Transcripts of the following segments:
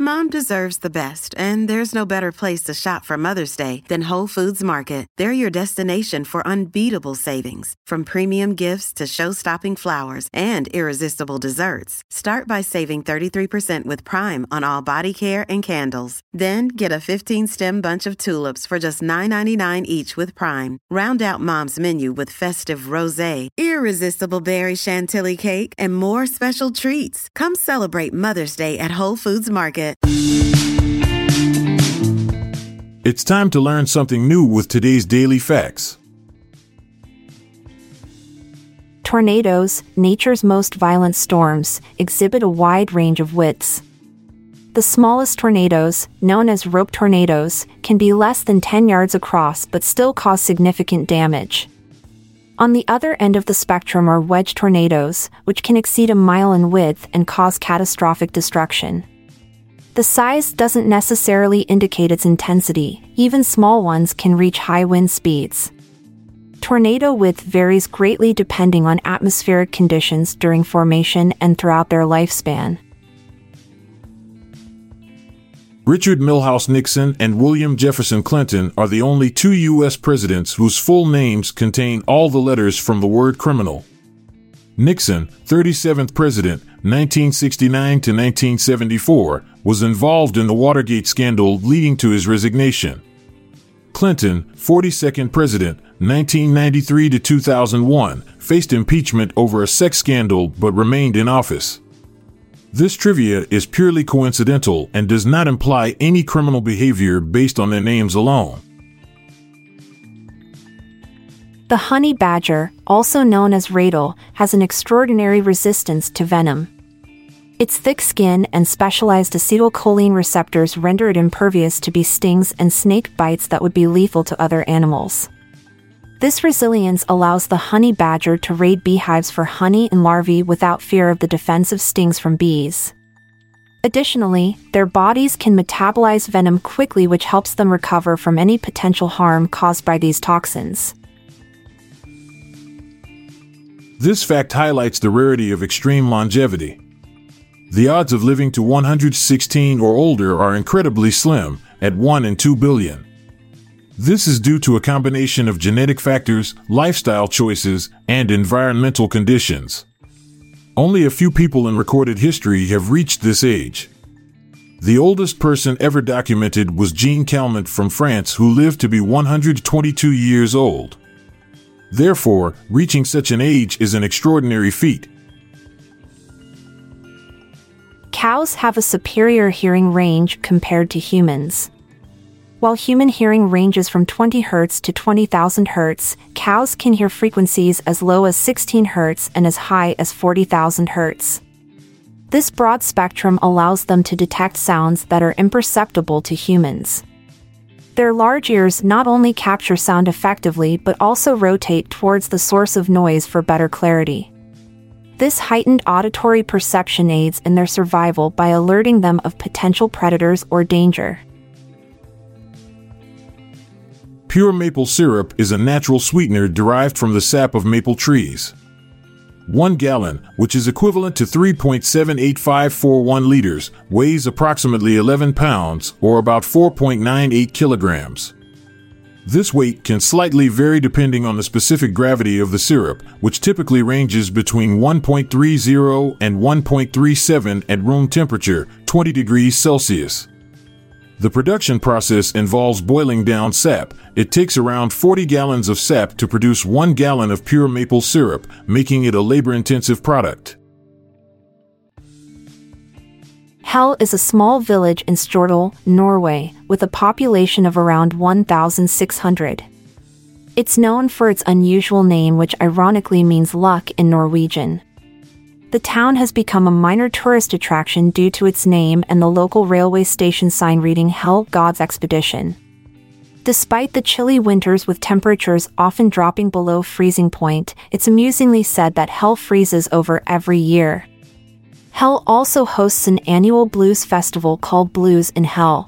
Mom deserves the best, and there's no better place to shop for Mother's Day than Whole Foods Market. They're your destination for unbeatable savings, from premium gifts to show-stopping flowers and irresistible desserts. Start by saving 33% with Prime on all body care and candles. Then get a 15-stem bunch of tulips for just $9.99 each with Prime. Round out Mom's menu with festive rosé, irresistible berry chantilly cake, and more special treats. Come celebrate Mother's Day at Whole Foods Market. It's time to learn something new with today's Daily Facts. Tornadoes, nature's most violent storms, exhibit a wide range of widths. The smallest tornadoes, known as rope tornadoes, can be less than 10 yards across but still cause significant damage. On the other end of the spectrum are wedge tornadoes, which can exceed a mile in width and cause catastrophic destruction. The size doesn't necessarily indicate its intensity. Even small ones can reach high wind speeds. Tornado width varies greatly depending on atmospheric conditions during formation and throughout their lifespan. Richard Milhous Nixon and William Jefferson Clinton are the only two U.S. presidents whose full names contain all the letters from the word criminal. Nixon, 37th president, 1969 to 1974, was involved in the Watergate scandal leading to his resignation. Clinton, 42nd president, 1993 to 2001, faced impeachment over a sex scandal but remained in office. This trivia is purely coincidental and does not imply any criminal behavior based on their names alone. The honey badger, also known as rattle, has an extraordinary resistance to venom. Its thick skin and specialized acetylcholine receptors render it impervious to bee stings and snake bites that would be lethal to other animals. This resilience allows the honey badger to raid beehives for honey and larvae without fear of the defensive stings from bees. Additionally, their bodies can metabolize venom quickly, which helps them recover from any potential harm caused by these toxins. This fact highlights the rarity of extreme longevity. The odds of living to 116 or older are incredibly slim, at 1 in 2 billion. This is due to a combination of genetic factors, lifestyle choices, and environmental conditions. Only a few people in recorded history have reached this age. The oldest person ever documented was Jean Calment from France, who lived to be 122 years old. Therefore, reaching such an age is an extraordinary feat. Cows have a superior hearing range compared to humans. While human hearing ranges from 20 Hz to 20,000 Hz, cows can hear frequencies as low as 16 Hz and as high as 40,000 Hz. This broad spectrum allows them to detect sounds that are imperceptible to humans. Their large ears not only capture sound effectively but also rotate towards the source of noise for better clarity. This heightened auditory perception aids in their survival by alerting them of potential predators or danger. Pure maple syrup is a natural sweetener derived from the sap of maple trees. 1 gallon, which is equivalent to 3.78541 liters, weighs approximately 11 pounds, or about 4.98 kilograms. This weight can slightly vary depending on the specific gravity of the syrup, which typically ranges between 1.30 and 1.37 at room temperature, 20 degrees Celsius. The production process involves boiling down sap. It takes around 40 gallons of sap to produce 1 gallon of pure maple syrup, making it a labor-intensive product. Hell is a small village in Stjørdal, Norway, with a population of around 1,600. It's known for its unusual name, which ironically means luck in Norwegian. The town has become a minor tourist attraction due to its name and the local railway station sign reading Hell, God's Expedition. Despite the chilly winters with temperatures often dropping below freezing point, it's amusingly said that Hell freezes over every year. Hell also hosts an annual blues festival called Blues in Hell.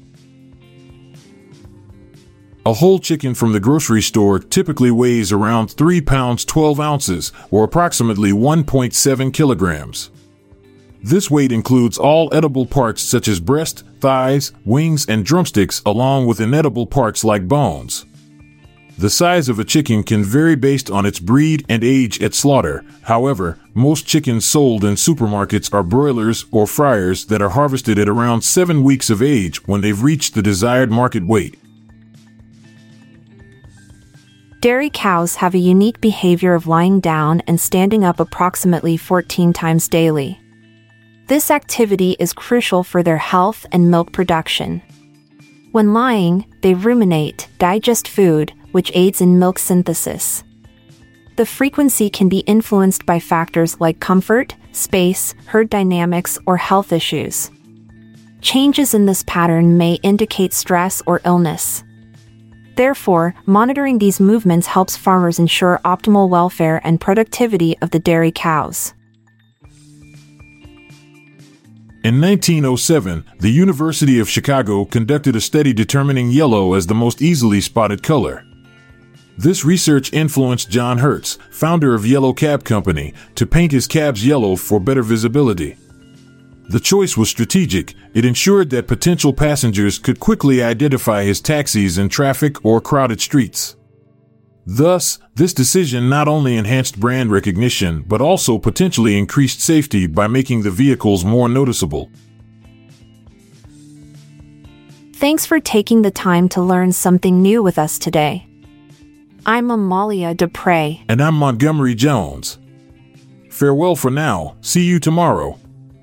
A whole chicken from the grocery store typically weighs around 3 pounds 12 ounces, or approximately 1.7 kilograms. This weight includes all edible parts such as breast, thighs, wings, and drumsticks, along with inedible parts like bones. The size of a chicken can vary based on its breed and age at slaughter. However, most chickens sold in supermarkets are broilers or fryers that are harvested at around 7 weeks of age when they've reached the desired market weight. Dairy cows have a unique behavior of lying down and standing up approximately 14 times daily. This activity is crucial for their health and milk production. When lying, they ruminate, digest food, which aids in milk synthesis. The frequency can be influenced by factors like comfort, space, herd dynamics, or health issues. Changes in this pattern may indicate stress or illness. Therefore, monitoring these movements helps farmers ensure optimal welfare and productivity of the dairy cows. In 1907, the University of Chicago conducted a study determining yellow as the most easily spotted color. This research influenced John Hertz, founder of Yellow Cab Company, to paint his cabs yellow for better visibility. The choice was strategic. It ensured that potential passengers could quickly identify his taxis in traffic or crowded streets. Thus, this decision not only enhanced brand recognition but also potentially increased safety by making the vehicles more noticeable. Thanks for taking the time to learn something new with us today. I'm Amalia Dupre. And I'm Montgomery Jones. Farewell for now. See you tomorrow.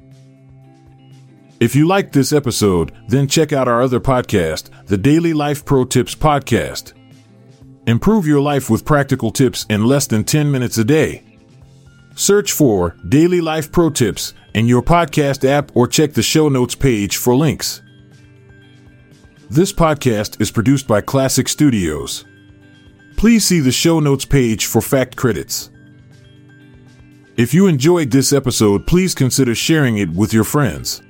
If you liked this episode, then check out our other podcast, the Daily Life Pro Tips Podcast. Improve your life with practical tips in less than 10 minutes a day. Search for Daily Life Pro Tips in your podcast app or check the show notes page for links. This podcast is produced by Classic Studios. Please see the show notes page for fact credits. If you enjoyed this episode, please consider sharing it with your friends.